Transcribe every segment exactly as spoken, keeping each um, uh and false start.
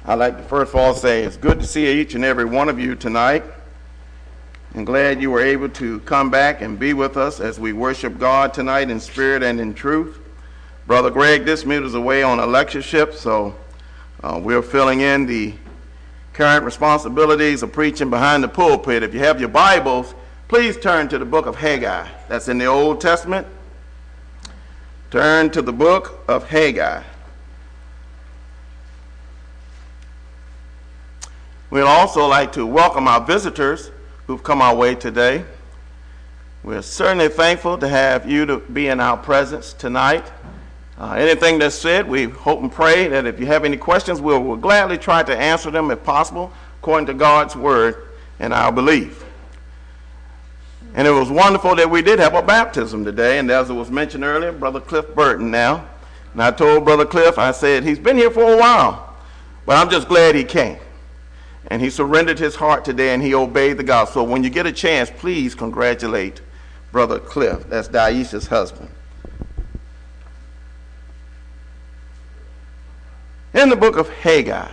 I'd like to first of all say it's good to see each and every one of you tonight. I'm glad you were able to come back and be with us as we worship God tonight in spirit and in truth. Brother Greg Dismuth is away on a lectureship, so uh, we're filling in the current responsibilities of preaching behind the pulpit. If you have your Bibles, please turn to the book of Haggai. That's in the Old Testament. Turn to the book of Haggai. We'd also like to welcome our visitors who've come our way today. We're certainly thankful to have you to be in our presence tonight. Uh, anything that's said, we hope and pray that if you have any questions, we'll, we'll gladly try to answer them if possible, according to God's word and our belief. And it was wonderful that we did have a baptism today, and as it was mentioned earlier, Brother Cliff Burton now. And I told Brother Cliff, I said, he's been here for a while, but I'm just glad he came. And he surrendered his heart today, and he obeyed the gospel. So when you get a chance, please congratulate Brother Cliff. That's Daisha's husband. In the book of Haggai,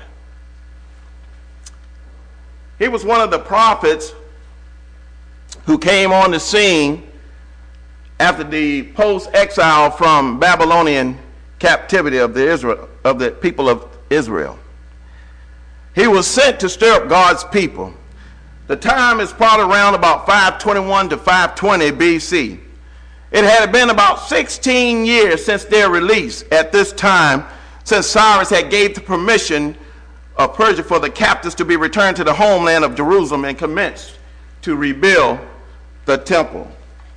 he was one of the prophets who came on the scene after the post-exile from Babylonian captivity of the Israel of the people of Israel. He was sent to stir up God's people. The time is probably around about five twenty-one to five twenty B C. It had been about sixteen years since their release at this time, since Cyrus had gave the permission of Persia for the captives to be returned to the homeland of Jerusalem and commenced to rebuild the temple.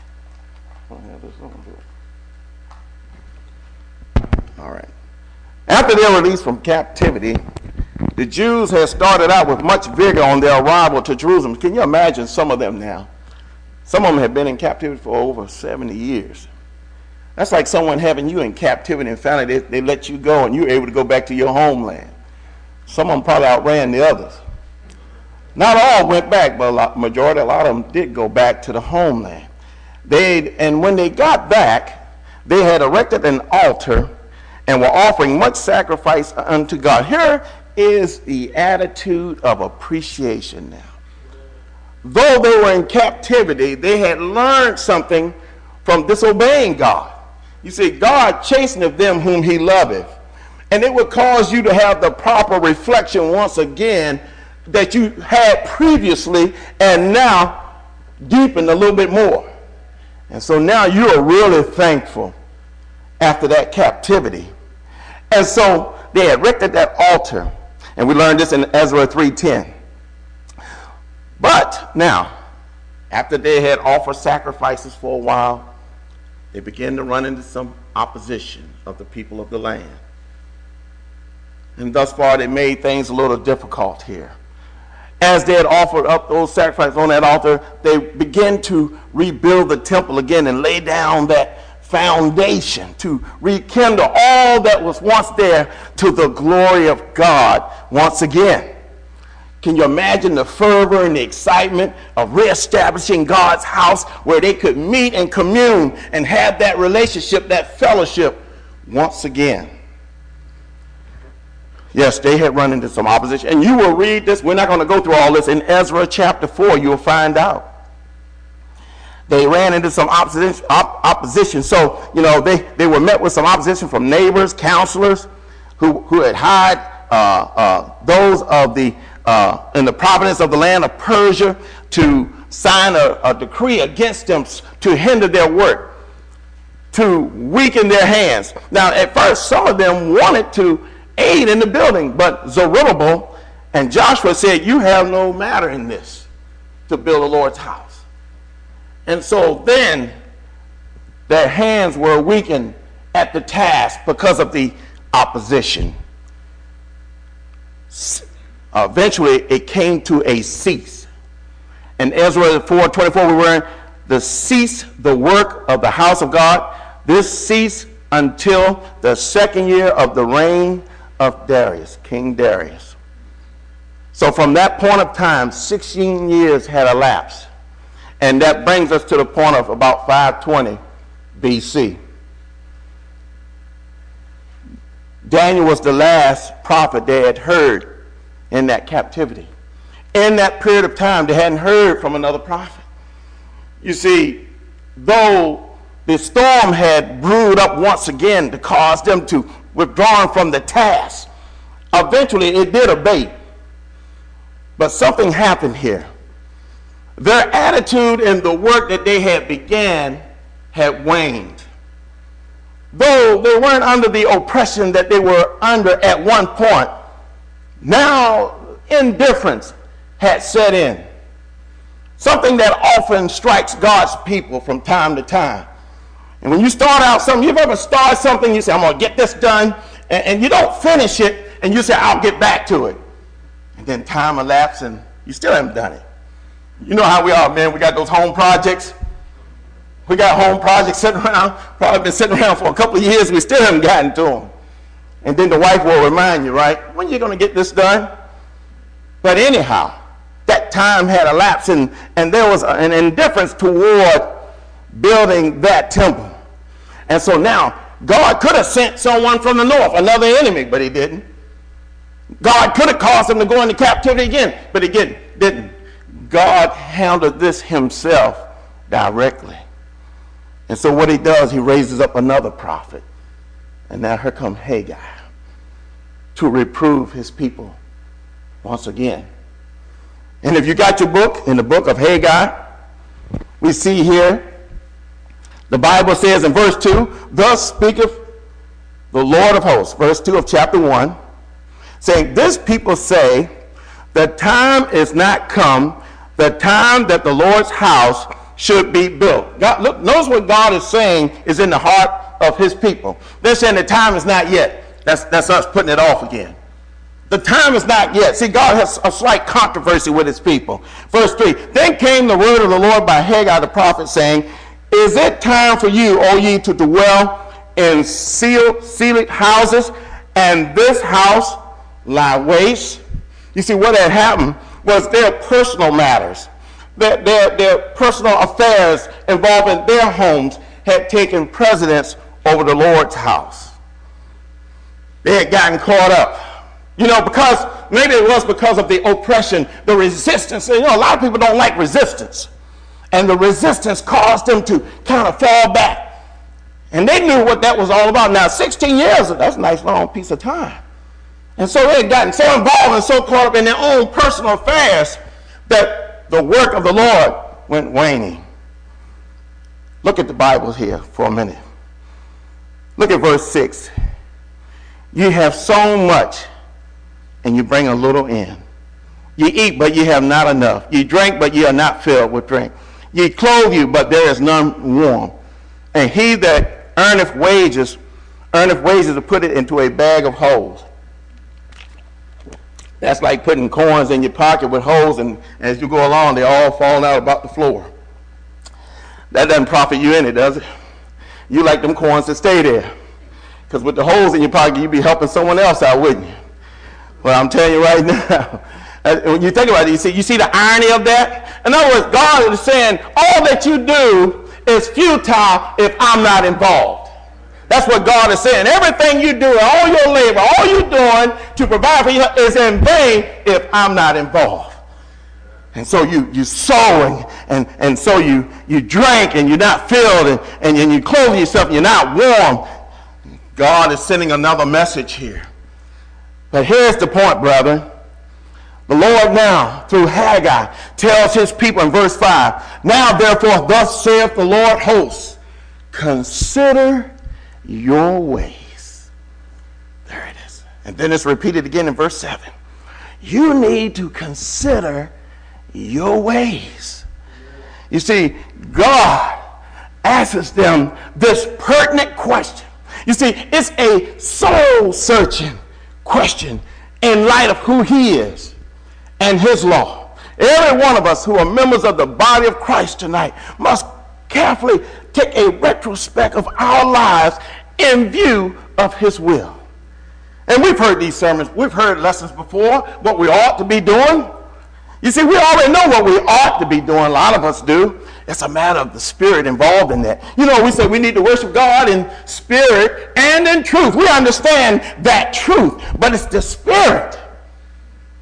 All right. After their release from captivity, the Jews had started out with much vigor on their arrival to Jerusalem. Can you imagine some of them now? Some of them have been in captivity for over seventy years. That's like someone having you in captivity and finally they, they let you go and you're able to go back to your homeland. Some of them probably outran the others. Not all went back, but a lot, majority, a lot of them did go back to the homeland. They, and when they got back, they had erected an altar and were offering much sacrifice unto God. Here is the attitude of appreciation now. Though they were in captivity, they had learned something from disobeying God. You see, God chasteneth them whom he loveth. And it would cause you to have the proper reflection once again that you had previously and now deepened a little bit more. And so now you are really thankful after that captivity. And so they had erected that altar. And we learned this in Ezra three ten. But now, after they had offered sacrifices for a while, they began to run into some opposition of the people of the land. And thus far, they made things a little difficult here. As they had offered up those sacrifices on that altar, they began to rebuild the temple again and lay down that foundation to rekindle all that was once there to the glory of God once again. Can you imagine the fervor and the excitement of reestablishing God's house where they could meet and commune and have that relationship, that fellowship once again? Yes, they had run into some opposition. And you will read this. We're not going to go through all this. In Ezra chapter four, you'll find out. They ran into some opposition. Op- opposition. So, you know, they, they were met with some opposition from neighbors, counselors who, who had hired uh, uh, those of the Uh, in the province of the land of Persia to sign a, a decree against them to hinder their work, to weaken their hands. Now, at first, some of them wanted to aid in the building, but Zerubbabel and Joshua said, you have no matter in this to build the Lord's house. And so then their hands were weakened at the task because of the opposition. Uh, eventually, it came to a cease. In Ezra four twenty-four, we were in the cease the work of the house of God. This ceased until the second year of the reign of Darius, King Darius. So from that point of time, sixteen years had elapsed. And that brings us to the point of about five twenty B C. Daniel was the last prophet they had heard in that captivity. In that period of time, they hadn't heard from another prophet. You see, though the storm had brewed up once again to cause them to withdraw from the task, eventually it did abate. But something happened here. Their attitude in the work that they had began had waned. Though they weren't under the oppression that they were under at one point, now indifference had set in. Something that often strikes God's people from time to time. And when you start out something, you've ever started something, you say, I'm going to get this done, and, and you don't finish it, and you say, I'll get back to it. And then time elapses, and you still haven't done it. You know how we are, man. We got those home projects. We got home projects sitting around, probably been sitting around for a couple of years. We still haven't gotten to them. And then the wife will remind you, right, when are you going to get this done? But anyhow, that time had elapsed, and, and there was an indifference toward building that temple. And so now, God could have sent someone from the north, another enemy, but he didn't. God could have caused them to go into captivity again, but he didn't. God handled this himself directly. And so what he does, he raises up another prophet. And now here comes Haggai to reprove his people once again. And if you got your book, in the book of Haggai, we see here, the Bible says in verse two, thus speaketh the Lord of hosts, verse two of chapter one, saying, this people say, the time is not come, the time that the Lord's house should be built. God, look, notice what God is saying is in the heart of his people. They're saying the time is not yet. That's, that's us putting it off again. The time is not yet. See, God has a slight controversy with his people. Verse three, then came the word of the Lord by Haggai the prophet, saying, is it time for you, O ye, to dwell in sealed, sealed houses, and this house lie waste? You see, what had happened was their personal matters, their, their, their personal affairs involving their homes had taken precedence over the Lord's house. They had gotten caught up. You know, because, maybe it was because of the oppression, the resistance. You know, a lot of people don't like resistance. And the resistance caused them to kind of fall back. And they knew what that was all about. Now, sixteen years, that's a nice long piece of time. And so they had gotten so involved and so caught up in their own personal affairs that the work of the Lord went waning. Look at the Bible here for a minute. Look at verse six. You have sown much, and you bring a little in. You eat, but you have not enough. You drink, but you are not filled with drink. Ye clothe you, but there is none warm. And he that earneth wages, earneth wages to put it into a bag of holes. That's like putting coins in your pocket with holes, and as you go along, they're all falling out about the floor. That doesn't profit you any, does it? You like them coins to stay there. Because with the holes in your pocket, you'd be helping someone else out, wouldn't you? Well, I'm telling you right now, when you think about it, you see, you see the irony of that? In other words, God is saying, all that you do is futile if I'm not involved. That's what God is saying. Everything you do, all your labor, all you're doing to provide for you is in vain if I'm not involved. And so you, you sowing, and, and so you, you drink, and you're not filled, and, and, and you clothe yourself, and you're not warm. God is sending another message here. But here's the point, brethren. The Lord now, through Haggai, tells his people in verse five, now therefore thus saith the Lord hosts, consider your ways. There it is. And then it's repeated again in verse seven. You need to consider your ways. You see, God asks them this pertinent question. You see, it's a soul-searching question in light of who he is and his law. Every one of us who are members of the body of Christ tonight must carefully take a retrospect of our lives in view of his will. And we've heard these sermons, we've heard lessons before, what we ought to be doing. You see, we already know what we ought to be doing. A lot of us do. It's a matter of the spirit involved in that. You know, we say we need to worship God in spirit and in truth. We understand that truth, but it's the spirit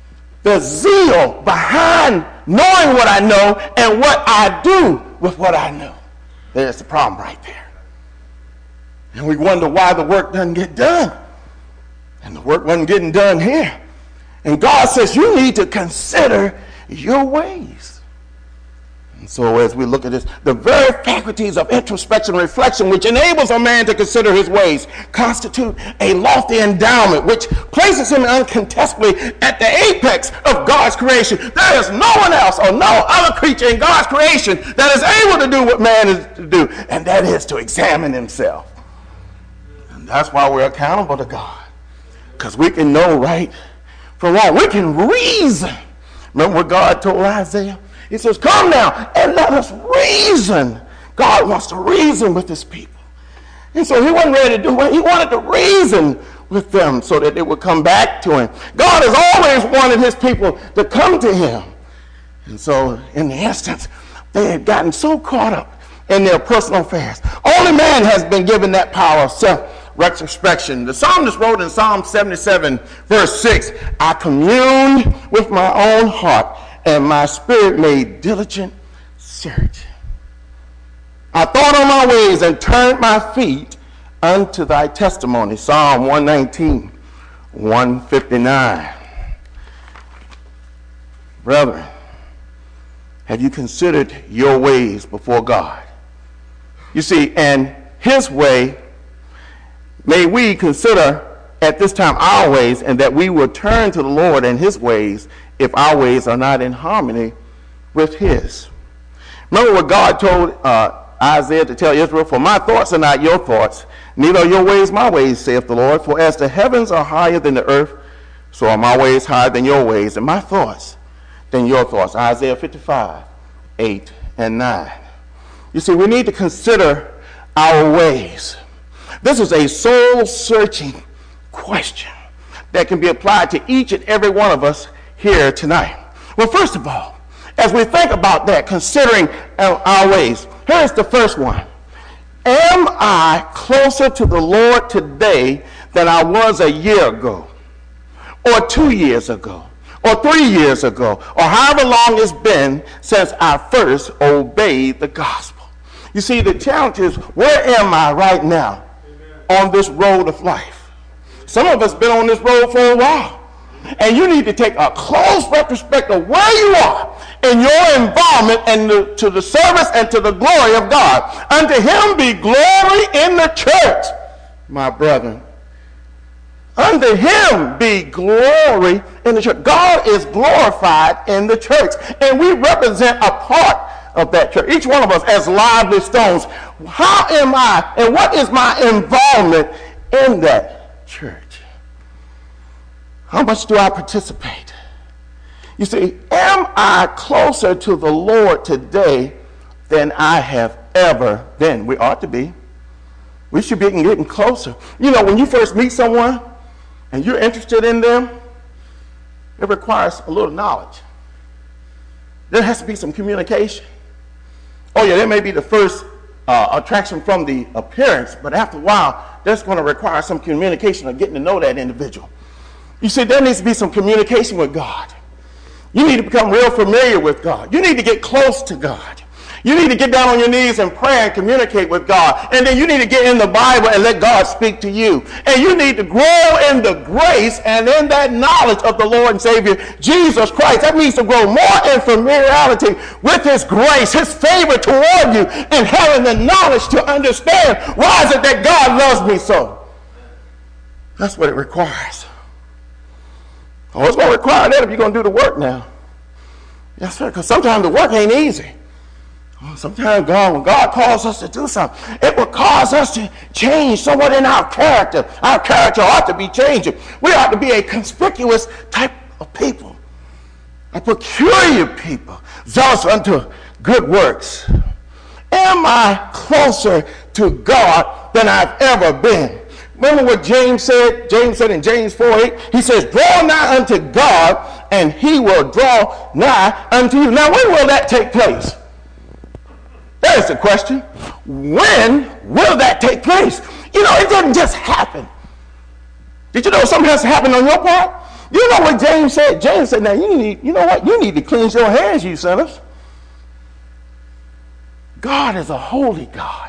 the zeal behind knowing what I know and what I do with what I know. There's the problem right there. And we wonder why the work doesn't get done. And the work wasn't getting done here. And God says you need to consider your ways. And so as we look at this, the very faculties of introspection and reflection which enables a man to consider his ways constitute a lofty endowment which places him uncontestably at the apex of God's creation. There is no one else or no other creature in God's creation that is able to do what man is to do, and that is to examine himself. And that's why we're accountable to God, because we can know right from wrong. We can reason. Remember what God told Isaiah? He says, come now and let us reason. God wants to reason with his people. And so he wasn't ready to do it. He wanted to reason with them so that they would come back to him. God has always wanted his people to come to him. And so in the instance, they had gotten so caught up in their personal affairs. Only man has been given that power of self-retrospection. The psalmist wrote in Psalm seventy-seven, verse six, I communed with my own heart, and my spirit made diligent search. I thought on my ways and turned my feet unto thy testimony. Psalm one nineteen, one fifty-nine. Brethren, have you considered your ways before God? You see, and his way, may we consider at this time our ways, and that we will turn to the Lord and his ways if our ways are not in harmony with his. Remember what God told uh, Isaiah to tell Israel, for my thoughts are not your thoughts, neither are your ways my ways, saith the Lord. For as the heavens are higher than the earth, so are my ways higher than your ways, and my thoughts than your thoughts. Isaiah fifty-five, eight and nine. You see, we need to consider our ways. This is a soul-searching question that can be applied to each and every one of us here tonight. Well, first of all, as we think about that, considering our, our ways, here's the first one. Am I closer to the Lord today than I was a year ago, or two years ago, or three years ago, or however long it's been since I first obeyed the gospel? You see, the challenge is, where am I right now on this road of life? Some of us been on this road for a while. And you need to take a close retrospective of where you are in your involvement and the, to the service and to the glory of God. Unto him be glory in the church, my brethren. Unto him be glory in the church. God is glorified in the church, and we represent a part of that church. Each one of us as lively stones. How am I, and what is my involvement in that church? How much do I participate? You see, am I closer to the Lord today than I have ever been? We ought to be. We should be getting closer. You know, when you first meet someone and you're interested in them, it requires a little knowledge. There has to be some communication. Oh yeah, there may be the first uh, attraction from the appearance, but after a while, that's going to require some communication of getting to know that individual. You see, there needs to be some communication with God. You need to become real familiar with God. You need to get close to God. You need to get down on your knees and pray and communicate with God. And then you need to get in the Bible and let God speak to you. And you need to grow in the grace and in that knowledge of the Lord and Savior, Jesus Christ. That means to grow more in familiarity with his grace, his favor toward you, and having the knowledge to understand why is it that God loves me so. That's what it requires. Oh, it's going to require that if you're going to do the work now. Yes, sir, because sometimes the work ain't easy. Oh, sometimes God, when God calls us to do something, it will cause us to change somewhat in our character. Our character ought to be changing. We ought to be a conspicuous type of people, a peculiar people, zealous unto good works. Am I closer to God than I've ever been? Remember what James said? James said in James four eight, he says, draw nigh unto God, and he will draw nigh unto you. Now, when will that take place? There's the question. When will that take place? You know, it doesn't just happen. Did you know something has to happen on your part? You know what James said? James said, now you need, you know what? You need to cleanse your hands, you sinners. God is a holy God.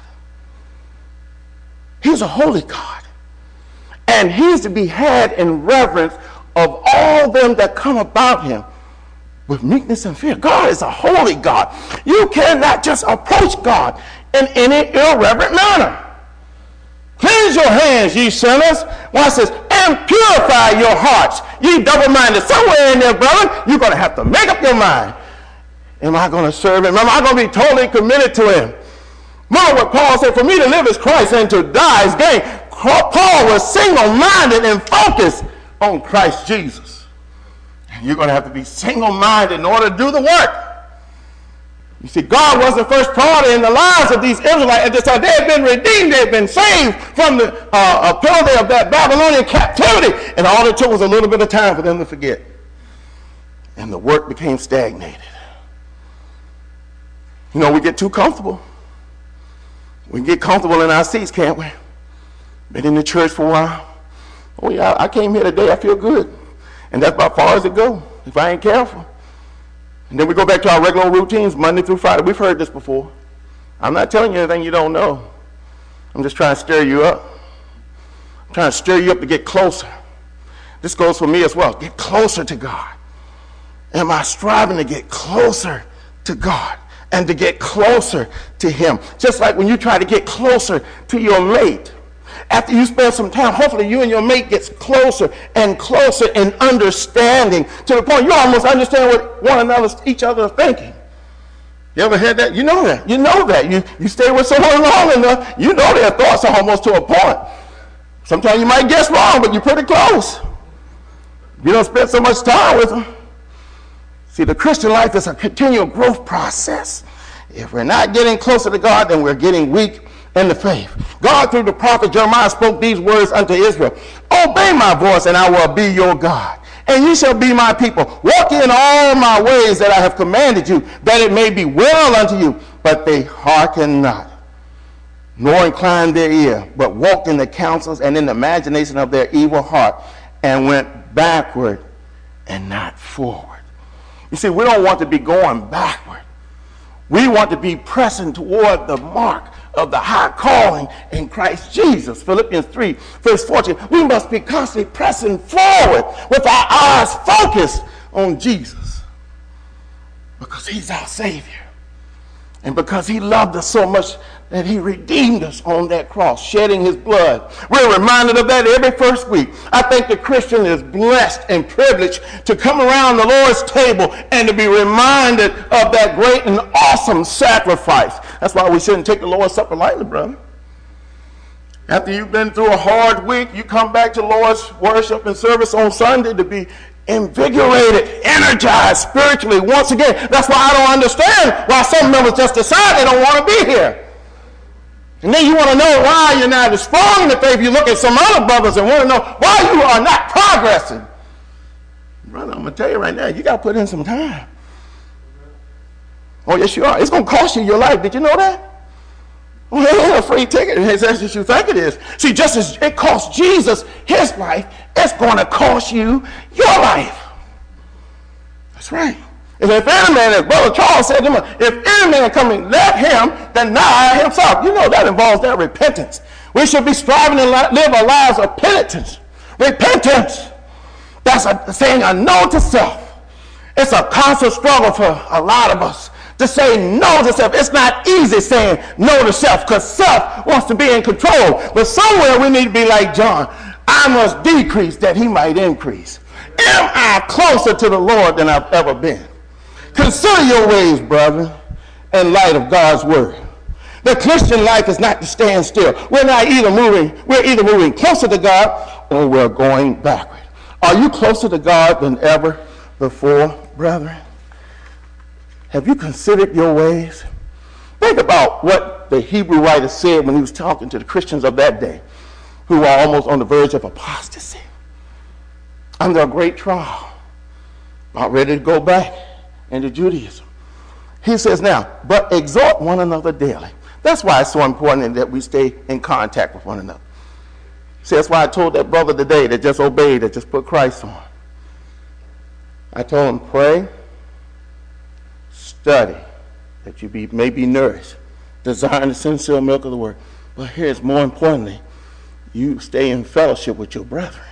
He's a holy God. And he's to be had in reverence of all them that come about him with meekness and fear. God is a holy God. You cannot just approach God in any irreverent manner. Cleanse your hands, ye sinners. Watch this. And purify your hearts, ye double-minded. Somewhere in there, brother, you're going to have to make up your mind. Am I going to serve him? Am I going to be totally committed to him? Remember what Paul said, for me to live is Christ and to die is gain. Paul was single-minded and focused on Christ Jesus. And you're going to have to be single-minded in order to do the work. You see, God was the first priority in the lives of these Israelites at this time. They had been redeemed. They had been saved from the uh, penalty of that Babylonian captivity. And all it took was a little bit of time for them to forget. And the work became stagnated. You know, we get too comfortable. We can get comfortable in our seats, can't we? Been in the church for a while. Oh, yeah, I came here today. I feel good. And that's about as far as it goes, if I ain't careful. And then we go back to our regular routines, Monday through Friday. We've heard this before. I'm not telling you anything you don't know. I'm just trying to stir you up. I'm trying to stir you up to get closer. This goes for me as well. Get closer to God. Am I striving to get closer to God and to get closer to him? Just like when you try to get closer to your mate. After you spend some time, hopefully you and your mate gets closer and closer in understanding to the point you almost understand what one another, each other are thinking. You ever had that? You know that. You know that. You, you stay with someone long enough, you know their thoughts are almost to a point. Sometimes you might guess wrong, but you're pretty close. You don't spend so much time with them. See, the Christian life is a continual growth process. If we're not getting closer to God, then we're getting weak in the faith. God, through the prophet Jeremiah, spoke these words unto Israel. Obey my voice, and I will be your God. And ye shall be my people. Walk in all my ways that I have commanded you, that it may be well unto you. But they hearken not, nor incline their ear, but walked in the counsels and in the imagination of their evil heart, and went backward and not forward. You see, we don't want to be going backward. We want to be pressing toward the mark of the high calling in Christ Jesus. Philippians three, verse fourteen. We must be constantly pressing forward with our eyes focused on Jesus, because he's our Savior. And because he loved us so much that he redeemed us on that cross, shedding his blood. We're reminded of that every first week. I think the Christian is blessed and privileged to come around the Lord's table and to be reminded of that great and awesome sacrifice. That's why we shouldn't take the Lord's Supper lightly, brother. After you've been through a hard week, you come back to Lord's worship and service on Sunday to be invigorated, energized spiritually once again. That's why I don't understand why some members just decide they don't want to be here. And then you want to know why you're not as strong in the faith. You look at some other brothers and want to know why you are not progressing. Brother, I'm going to tell you right now, you got to put in some time. Oh, yes, you are. It's going to cost you your life. Did you know that? Well, it ain't a free ticket as as you think it is. See, just as it cost Jesus his life, it's going to cost you your life. That's right. And if any man, as Brother Charles said to him, if any man come and let him deny himself, you know that involves that repentance. We should be striving to live our lives of penitence. Repentance. That's a, saying a no to self. It's a constant struggle for a lot of us to say no to self. It's not easy saying no to self, because self wants to be in control. But somewhere we need to be like John. I must decrease that he might increase. Am I closer to the Lord than I've ever been? Consider your ways, brother, in light of God's word. The Christian life is not to stand still. We're not either moving, we're either moving closer to God or we're going backward. Are you closer to God than ever before, brethren? Have you considered your ways? Think about what the Hebrew writer said when he was talking to the Christians of that day, who were almost on the verge of apostasy, under a great trial, about ready to go back into Judaism. He says now, but exhort one another daily. That's why it's so important that we stay in contact with one another. See, that's why I told that brother today that just obeyed, that just put Christ on. I told him, pray, study, that you be, may be nourished, desiring the sincere milk of the word. But here's more importantly, you stay in fellowship with your brethren.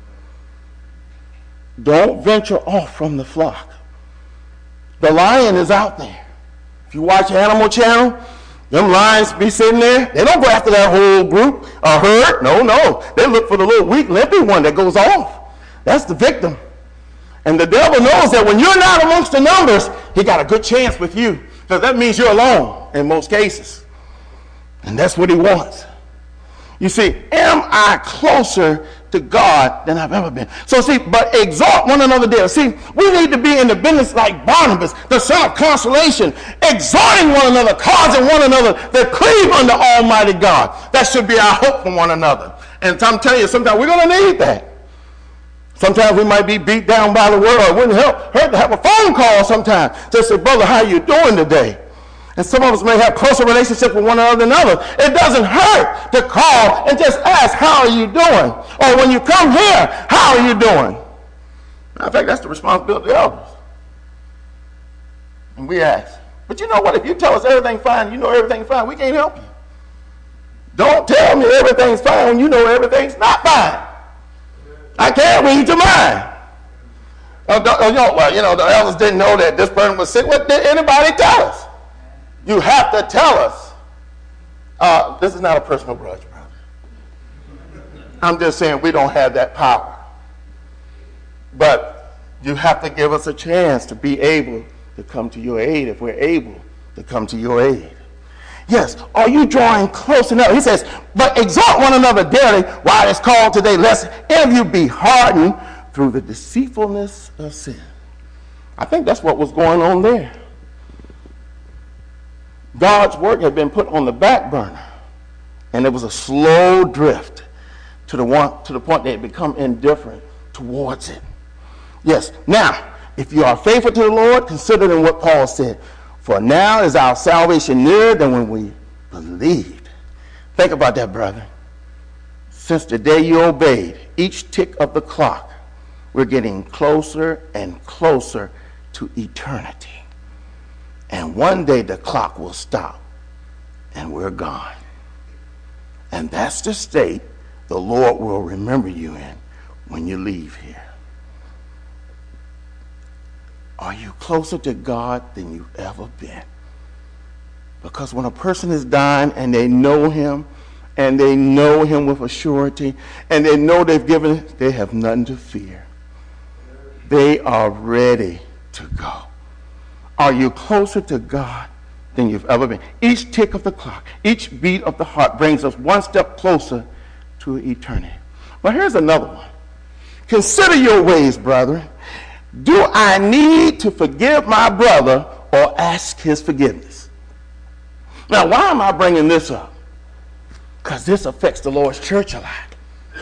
Don't venture off from the flock. The lion is out there. If you watch Animal Channel, them lions be sitting there. They don't go after that whole group or herd. No, no. They look for the little weak, limpy one that goes off. That's the victim. And the devil knows that when you're not amongst the numbers, he got a good chance with you. Because that means you're alone in most cases. And that's what he wants. You see, am I closer to God than I've ever been? So see, but exhort one another daily. See, we need to be in the business like Barnabas, the son of consolation, exhorting one another, causing one another to cleave unto Almighty God. That should be our hope from one another. And I'm telling you, sometimes we're going to need that. Sometimes we might be beat down by the world. It wouldn't help, hurt to have a phone call sometimes to say, brother, how you doing today? And some of us may have closer relationships with one another than others. It doesn't hurt to call and just ask, how are you doing? Or when you come here, how are you doing? Matter of fact, that's the responsibility of the elders. And we ask. But you know what? If you tell us everything's fine, you know everything's fine, we can't help you. Don't tell me everything's fine when you know everything's not fine. I can't read your mind. Oh, you know, well, you know, the elders didn't know that this person was sick. What did anybody tell us? You have to tell us. Uh, this is not a personal grudge, brother. I'm just saying we don't have that power. But you have to give us a chance to be able to come to your aid if we're able to come to your aid. Yes, are you drawing close enough? He says, but exhort one another daily while it's called today, lest any of you be hardened through the deceitfulness of sin. I think that's what was going on there. God's work had been put on the back burner, and it was a slow drift to the one to the point they had become indifferent towards it. Yes, now, if you are faithful to the Lord, consider then what Paul said. For now is our salvation nearer than when we believed. Think about that, brother. Since the day you obeyed, each tick of the clock, we're getting closer and closer to eternity. And one day the clock will stop and we're gone. And that's the state the Lord will remember you in when you leave here. Are you closer to God than you've ever been? Because when a person is dying and they know him, and they know him with a surety, and they know they've given it, they have nothing to fear. They are ready to go. Are you closer to God than you've ever been? Each tick of the clock, each beat of the heart brings us one step closer to eternity. But here's another one. Consider your ways, brethren. Do I need to forgive my brother or ask his forgiveness? Now, why am I bringing this up? Because this affects the Lord's church a lot.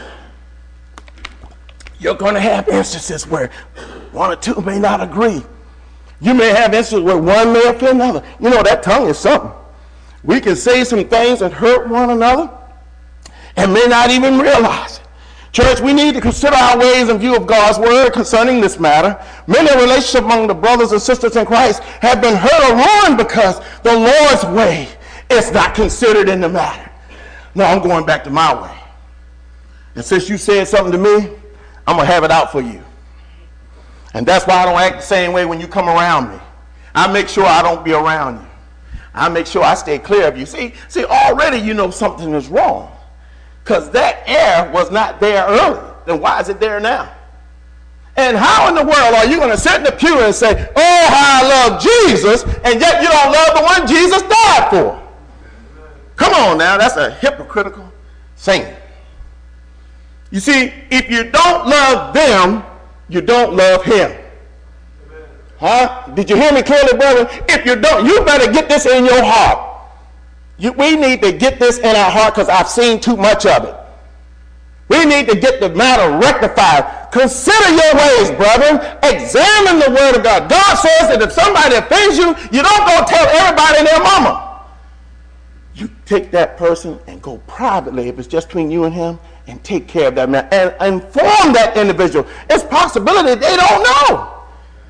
You're going to have instances where one or two may not agree. You may have instances where one may offend another. You know, that tongue is something. We can say some things that hurt one another and may not even realize it. Church, we need to consider our ways in view of God's word concerning this matter. Many relationships among the brothers and sisters in Christ have been hurt or ruined because the Lord's way is not considered in the matter. No, I'm going back to my way. And since you said something to me, I'm going to have it out for you. And that's why I don't act the same way when you come around me. I make sure I don't be around you. I make sure I stay clear of you. See, see, already you know something is wrong. Because that air was not there earlier. Then why is it there now? And how in the world are you going to sit in the pew and say, oh, how I love Jesus, and yet you don't love the one Jesus died for? Come on now, that's a hypocritical saying. You see, if you don't love them, you don't love him. Huh? Did you hear me clearly, brother? If you don't, you better get this in your heart. You, we need to get this in our heart because I've seen too much of it. We need to get the matter rectified. Consider your ways, brethren. Examine the word of God. God says that if somebody offends you, you don't go tell everybody and their mama. You take that person and go privately, if it's just between you and him, and take care of that man and inform that individual. It's possibility they don't know.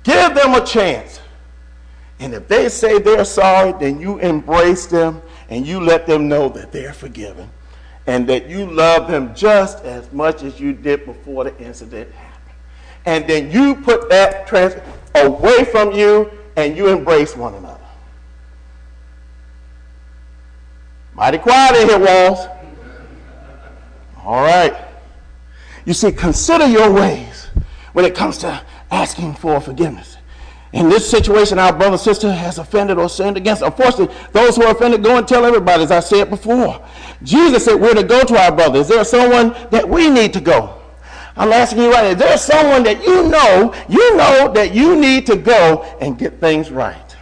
Give them a chance. And if they say they're sorry, then you embrace them and you let them know that they're forgiven and that you love them just as much as you did before the incident happened. And then you put that trans away from you and you embrace one another. Mighty quiet in here, Walls. All right. You see, consider your ways when it comes to asking for forgiveness. In this situation, our brother or sister has offended or sinned against. Unfortunately, those who are offended go and tell everybody, as I said before. Jesus said we're to go to our brother. Is there someone that we need to go? I'm asking you right now, is there someone that you know, you know that you need to go and get things right?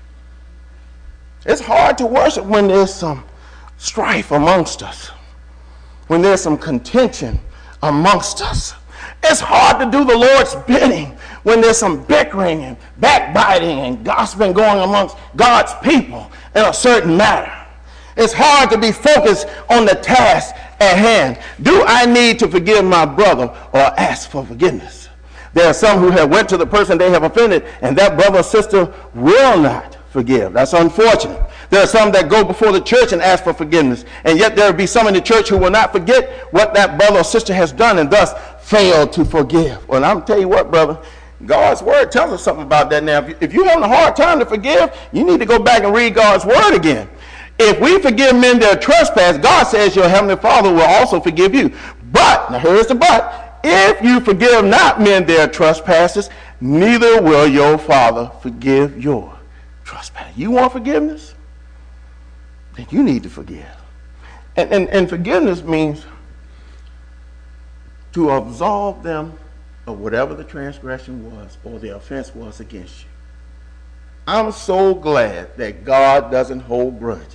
It's hard to worship when there's some strife amongst us, when there's some contention amongst us. It's hard to do the Lord's bidding when there's some bickering and backbiting and gossiping going amongst God's people in a certain matter. It's hard to be focused on the task at hand. Do I need to forgive my brother or ask for forgiveness? There are some who have went to the person they have offended and that brother or sister will not forgive. That's unfortunate. There are some that go before the church and ask for forgiveness, and yet there will be some in the church who will not forget what that brother or sister has done and thus fail to forgive. Well, I'm tell you what, brother, God's word tells us something about that now. If you're having a hard time to forgive, you need to go back and read God's word again. If we forgive men their trespass, God says your heavenly Father will also forgive you. But, now here's the but, if you forgive not men their trespasses, neither will your Father forgive your trespass. You want forgiveness? Then you need to forgive. And, and, and forgiveness means to absolve them of whatever the transgression was or the offense was against you. I'm so glad that God doesn't hold grudges.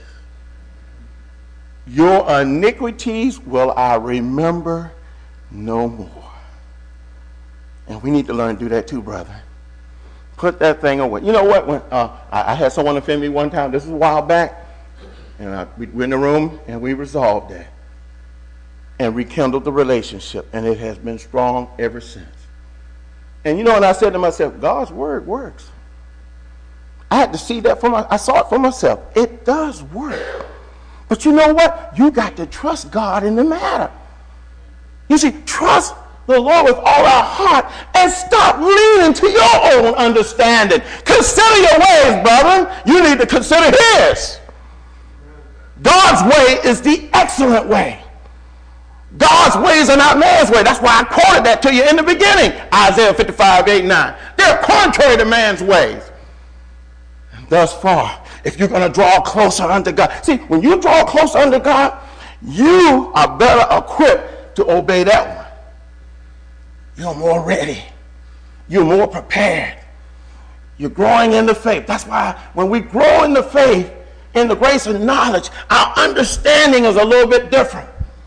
Your iniquities will I remember no more. And we need to learn to do that too, brother. Put that thing away. You know what? When uh, I, I had someone offend me one time, this was a while back, and I, we were in the room and we resolved that and rekindled the relationship, and it has been strong ever since. And you know, and I said to myself, God's word works. I had to see that for my, I saw it for myself. It does work. But you know what? You got to trust God in the matter. You see, trust the Lord with all our heart and stop leaning to your own understanding. Consider your ways, brother. You need to consider his. God's way is the excellent way. God's ways are not man's way. That's why I quoted that to you in the beginning. Isaiah fifty-five, eight, nine. They're contrary to man's ways. And thus far, if you're going to draw closer unto God. See, when you draw closer unto God, you are better equipped to obey that one. You're more ready. You're more prepared. You're growing in the faith. That's why when we grow in the faith, in the grace and knowledge, our understanding is a little bit different.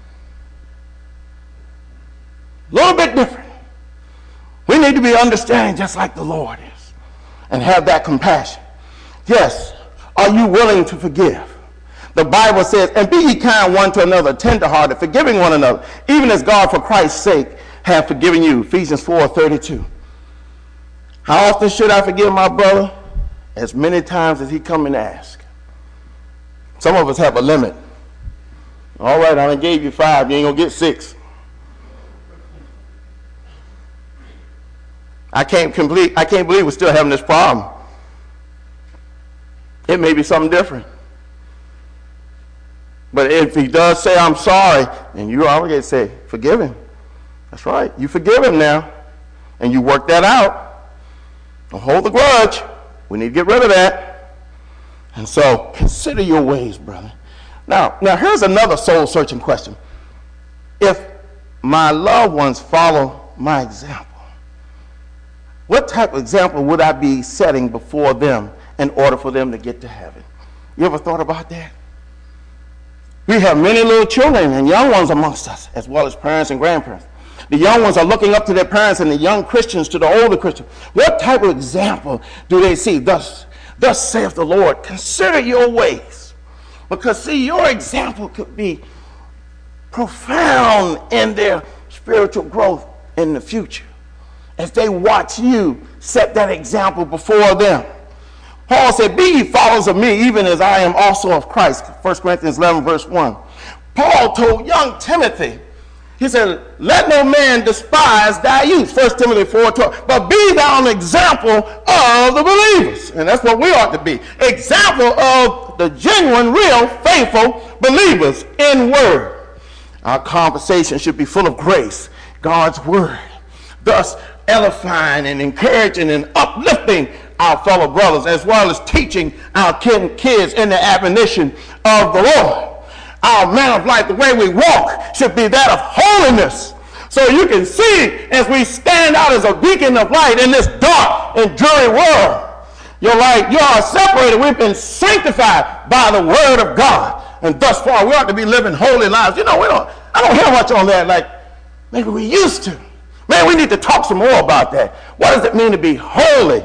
A little bit different. We need to be understanding just like the Lord is and have that compassion. Yes, are you willing to forgive? The Bible says, and be ye kind one to another, tenderhearted, forgiving one another, even as God for Christ's sake have forgiven you. Ephesians four, thirty-two. How often should I forgive my brother? As many times as he come and ask. Some of us have a limit. All right, I done gave you five. You ain't going to get six. I can't complete, I can't believe we're still having this problem. It may be something different. But if he does say, I'm sorry, then you're obligated to say, forgive him. That's right. You forgive him now. And you work that out. Don't hold the grudge. We need to get rid of that. And so consider your ways, brother. Now, now here's another soul-searching question. If my loved ones follow my example, what type of example would I be setting before them in order for them to get to heaven? You ever thought about that? We have many little children and young ones amongst us, as well as parents and grandparents. The young ones are looking up to their parents, and the young Christians to the older Christians. What type of example do they see? Thus, thus saith the Lord, consider your ways. Because, see, your example could be profound in their spiritual growth in the future. As they watch you set that example before them. Paul said, be ye followers of me, even as I am also of Christ. First Corinthians eleven, verse one. Paul told young Timothy, he said, let no man despise thy youth. First Timothy four twelve. But be thou an example of the believers. And that's what we ought to be. Example of the genuine, real, faithful believers in word. Our conversation should be full of grace, God's word, thus edifying and encouraging and uplifting our fellow brothers, as well as teaching our kids in the admonition of the Lord. Our manner of life, the way we walk, should be that of holiness. So you can see as we stand out as a beacon of light in this dark and dreary world. You're like, you are separated. We've been sanctified by the word of God. And thus far, we ought to be living holy lives. You know, we don't, I don't hear much on that like maybe we used to. Man, we need to talk some more about that. What does it mean to be holy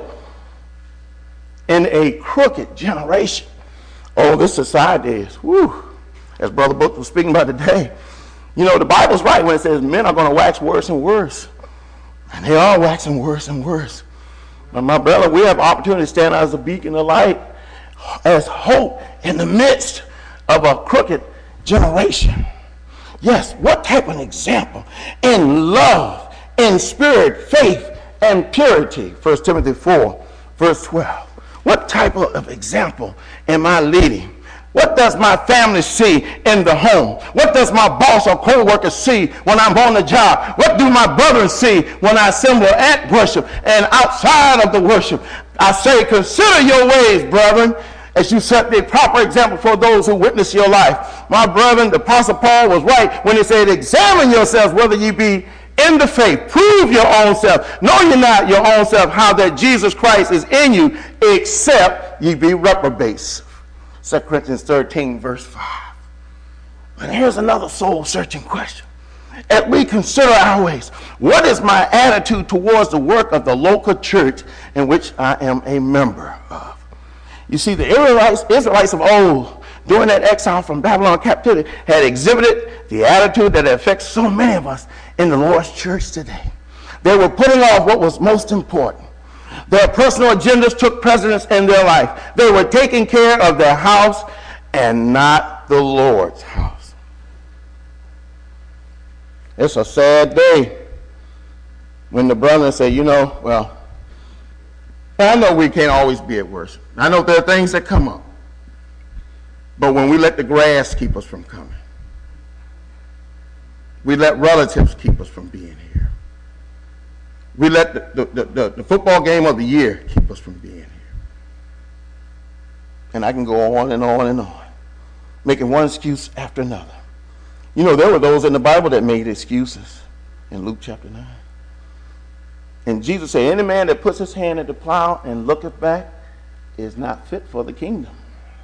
in a crooked generation? Oh, this society is, whew, as Brother Book was speaking about today. You know, the Bible's right when it says men are going to wax worse and worse. And they are waxing worse and worse. But my brother, we have opportunity to stand out as a beacon of light, as hope in the midst of a crooked generation. Yes, what type of an example? In love, in spirit, faith, and purity. First Timothy four, verse twelve. What type of example am I leading? What does my family see in the home? What does my boss or co-worker see when I'm on the job? What do my brothers see when I assemble at worship and outside of the worship? I say, consider your ways, brethren, as you set the proper example for those who witness your life. My brethren, the Apostle Paul was right when he said, examine yourselves whether you be in the faith. Prove your own self. Know ye not your own self how that Jesus Christ is in you, except ye be reprobates. Second Corinthians thirteen, verse five. And here's another soul-searching question. As we consider our ways, what is my attitude towards the work of the local church in which I am a member of? You see, the Israelites, Israelites of old, during that exile from Babylon captivity, had exhibited the attitude that affects so many of us in the Lord's church today. They were putting off what was most important. Their personal agendas took precedence in their life. They were taking care of their house and not the Lord's house. It's a sad day when the brothers say, you know, well, I know we can't always be at worship. I know there are things that come up. But when we let the grass keep us from coming, we let relatives keep us from being here. We let the, the, the, the football game of the year keep us from being here. And I can go on and on and on, making one excuse after another. You know, there were those in the Bible that made excuses in Luke chapter nine. And Jesus said, any man that puts his hand at the plow and looketh back is not fit for the kingdom.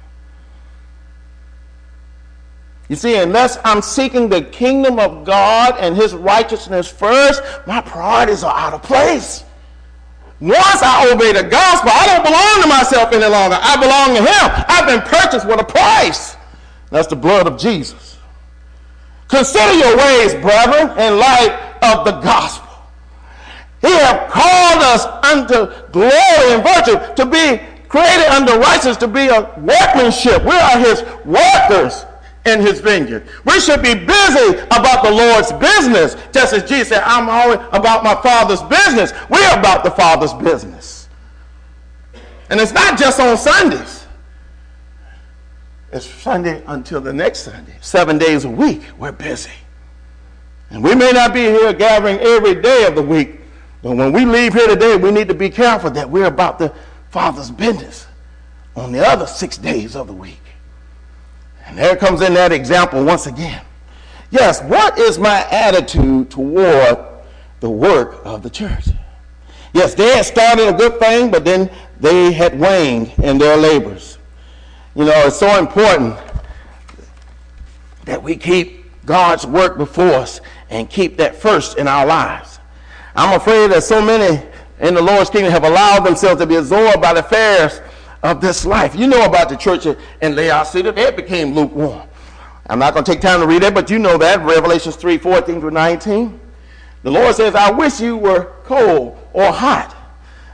You see, unless I'm seeking the kingdom of God and his righteousness first, my priorities are out of place. Once I obey the gospel, I don't belong to myself any longer. I belong to him. I've been purchased with a price. That's the blood of Jesus. Consider your ways, brethren, in light of the gospel. He hath called us unto glory and virtue, to be created unto righteousness, to be a workmanship. We are his workers in his vineyard. We should be busy about the Lord's business, just as Jesus said, I'm always about my Father's business. We're about the Father's business. And it's not just on Sundays. It's Sunday until the next Sunday. Seven days a week, we're busy. And we may not be here gathering every day of the week, but when we leave here today, we need to be careful that we're about the Father's business on the other six days of the week. And there comes in that example once again. Yes, what is my attitude toward the work of the church? Yes, they had started a good thing, but then they had waned in their labors. You know, it's so important that we keep God's work before us and keep that first in our lives. I'm afraid that so many in the Lord's kingdom have allowed themselves to be absorbed by the affairs of this life. You know about the church in Laodicea, they became lukewarm. I'm not going to take time to read it, but you know that, Revelations three, fourteen through nineteen. The Lord says, I wish you were cold or hot.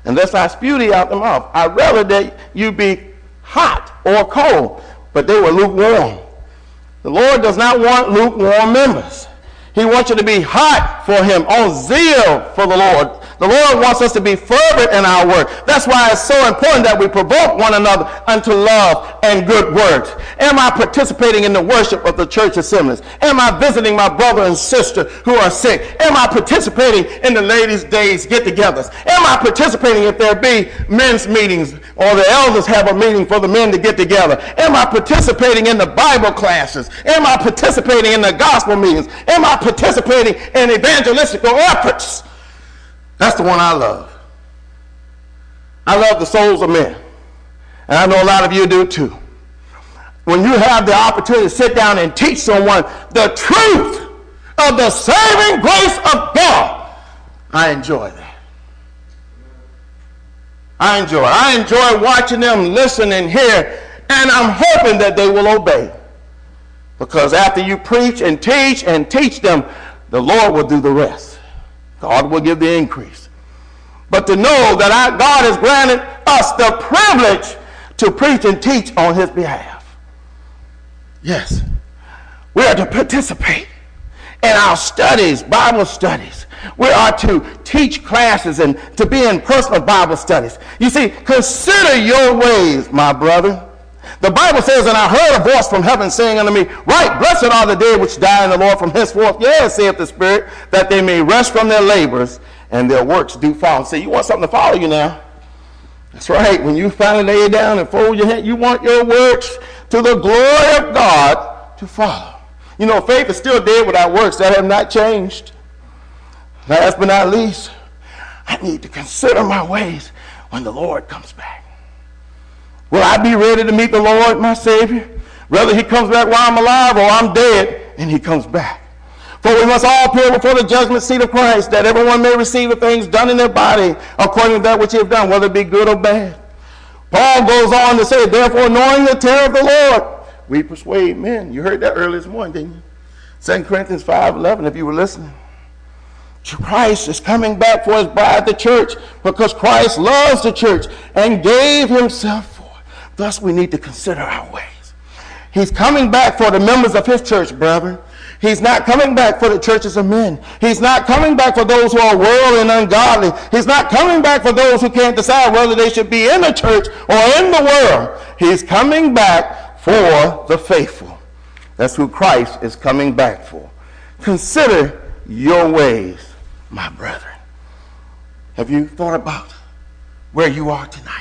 unless I spew thee out the mouth. I'd rather that you be hot or cold, but they were lukewarm. The Lord does not want lukewarm members. He wants you to be hot for him, on zeal for the Lord. The Lord wants us to be fervent in our work. That's why it's so important that we provoke one another unto love and good works. Am I participating in the worship of the church assemblies? Am I visiting my brother and sister who are sick? Am I participating in the ladies' days get-togethers? Am I participating if there be men's meetings or the elders have a meeting for the men to get together? Am I participating in the Bible classes? Am I participating in the gospel meetings? Am I participating in evangelistical efforts? That's the one I love. I love the souls of men. And I know a lot of you do too. When you have the opportunity to sit down and teach someone the truth of the saving grace of God, I enjoy that. I enjoy it. I enjoy watching them listen and hear, and I'm hoping that they will obey. Because after you preach and teach and teach them, the Lord will do the rest. God will give the increase. But to know that our God has granted us the privilege to preach and teach on his behalf. Yes. We are to participate in our studies, Bible studies. We are to teach classes and to be in personal Bible studies. You see, consider your ways, my brother. The Bible says, and I heard a voice from heaven saying unto me, right, blessed are the dead which die in the Lord from henceforth. Yes, saith the Spirit, that they may rest from their labors and their works do follow. See, you want something to follow you now. That's right. When you finally lay down and fold your head, you want your works to the glory of God to follow. You know, faith is still dead without works. That have not changed. Last but not least, I need to consider my ways when the Lord comes back. Will I be ready to meet the Lord, my Savior? Whether he comes back while I'm alive or I'm dead and he comes back. For we must all appear before the judgment seat of Christ, that everyone may receive the things done in their body according to that which he have done, whether it be good or bad. Paul goes on to say, therefore, knowing the terror of the Lord, we persuade men. You heard that earlier this morning, didn't you? Second Corinthians five eleven, if you were listening. Christ is coming back for his bride, the church, because Christ loves the church and gave himself. Thus, we need to consider our ways. He's coming back for the members of his church, brethren. He's not coming back for the churches of men. He's not coming back for those who are worldly and ungodly. He's not coming back for those who can't decide whether they should be in the church or in the world. He's coming back for the faithful. That's who Christ is coming back for. Consider your ways, my brethren. Have you thought about where you are tonight?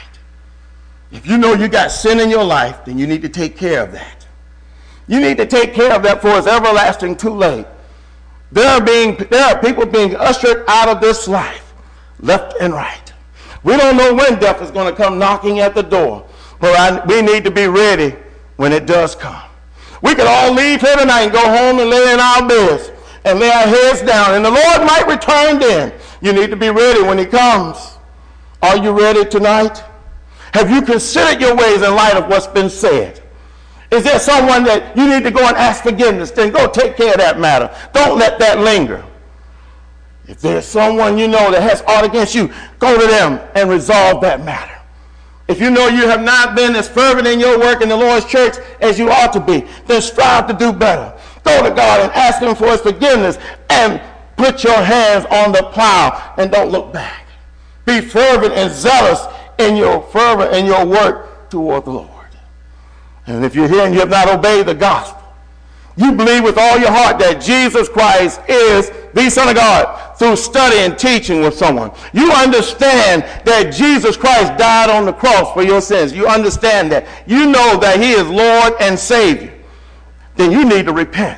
If you know you got sin in your life, then you need to take care of that. You need to take care of that, for it's everlasting too late. There are, being, there are people being ushered out of this life, left and right. We don't know when death is going to come knocking at the door, but I, we need to be ready when it does come. We could all leave here tonight and go home and lay in our beds and lay our heads down, and the Lord might return then. You need to be ready when he comes. Are you ready tonight? Have you considered your ways in light of what's been said? Is there someone that you need to go and ask forgiveness? Then go take care of that matter. Don't let that linger. If there's someone you know that has aught against you, go to them and resolve that matter. If you know you have not been as fervent in your work in the Lord's church as you ought to be, then strive to do better. Go to God and ask him for his forgiveness and put your hands on the plow and don't look back. Be fervent and zealous in your fervor and your work toward the Lord. And if you're here and you have not obeyed the gospel, you believe with all your heart that Jesus Christ is the Son of God through study and teaching with someone. You understand that Jesus Christ died on the cross for your sins. You understand that. You know that he is Lord and Savior. Then you need to repent.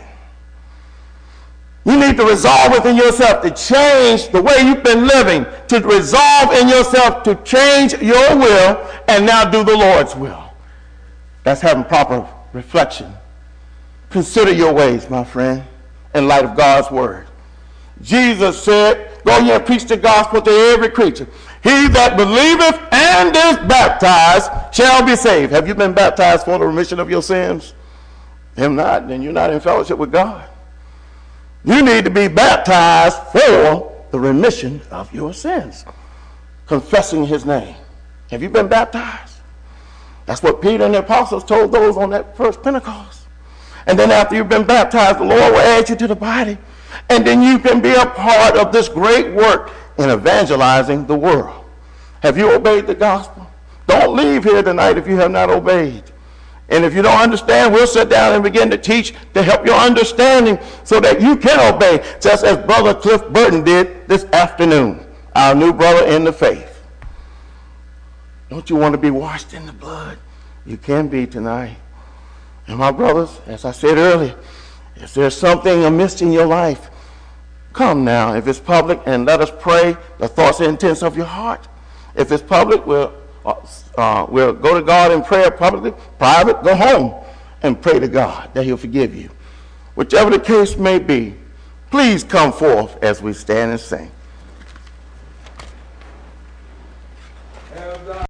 You need to resolve within yourself to change the way you've been living, to resolve in yourself to change your will and now do the Lord's will. That's having proper reflection. Consider your ways, my friend, in light of God's word. Jesus said, go ye and preach the gospel to every creature. He that believeth and is baptized shall be saved. Have you been baptized for the remission of your sins? If not, then you're not in fellowship with God. You need to be baptized for the remission of your sins. confessing his name. Have you been baptized? That's what Peter and the apostles told those on that first Pentecost. And then after you've been baptized, the Lord will add you to the body. And then you can be a part of this great work in evangelizing the world. Have you obeyed the gospel? Don't leave here tonight if you have not obeyed. And if you don't understand, we'll sit down and begin to teach to help your understanding so that you can obey, just as Brother Cliff Burton did this afternoon, our new brother in the faith. Don't you want to be washed in the blood? You can be tonight. And my brothers, as I said earlier, if there's something amiss in your life, come now. If it's public, and let us pray the thoughts and intents of your heart. If it's public, we'll, uh, we'll go to God in prayer publicly. Private, go home and pray to God that he'll forgive you. Whichever the case may be, please come forth as we stand and sing.